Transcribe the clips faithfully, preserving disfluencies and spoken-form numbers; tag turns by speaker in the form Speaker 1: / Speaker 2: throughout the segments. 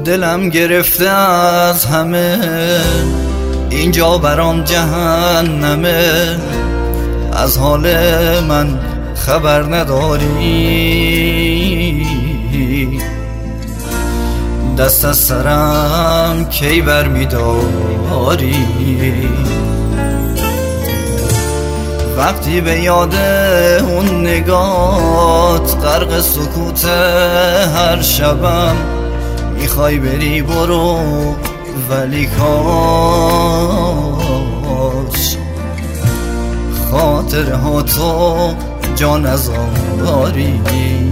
Speaker 1: دلم گرفته از همه، اینجا برام جهنمه. از حال من خبر نداری، دست از سرم کی بر می‌داری. وقتی به یاد اون نگات غرق سکوت هر شبم، میخوای بری برو ولی کاش خاطره ها تو جا نذاری.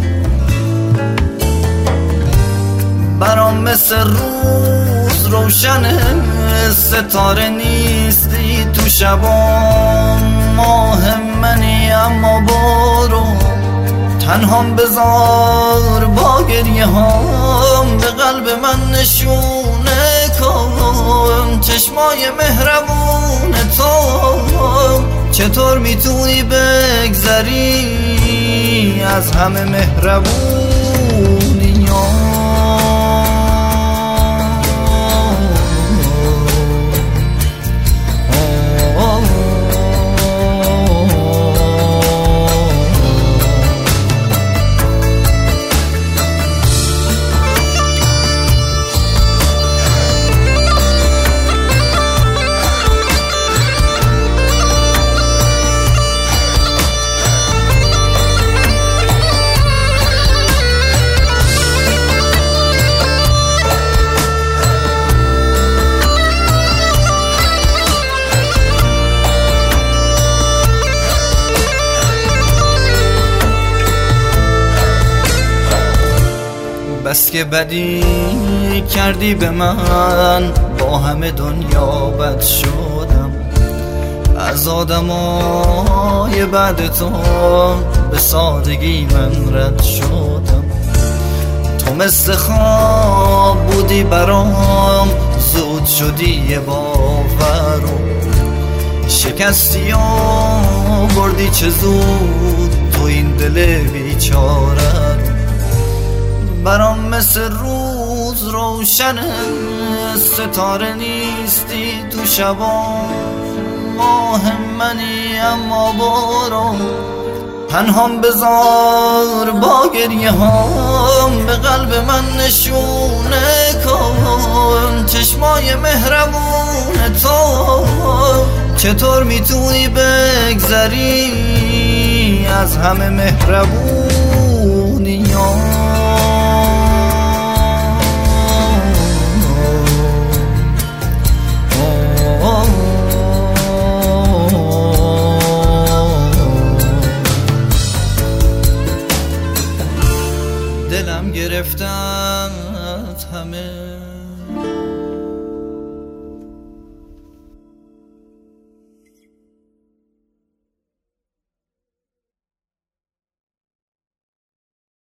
Speaker 1: برام مثل روز روشنه، ستاره نیستی تو شبام. ماه منی اما برو، تنهام بذار با گریه هام. به قلب من نشونه کن چشمای مهربون تو. چطور میتونی بگذری از همه مهربونی ها؟ بس که بدی کردی به من، با همه دنیا بد شدم. از آدمای بعد تو به سادگی من رد شدم. تو مثل خواب بودی برام، زود شدی یه باورو. شکستی و بردی چه زود تو این دل بیچاره. برام مثل روز روشنه، ستاره نیستی تو شبام. ماه منی اما برو، تنهام بذار با گریه هام. به قلب من نشونه کن چشمای مهربون تو. چطور میتونی بگذری از همه مهربونی ها؟
Speaker 2: دلم گرفتن همه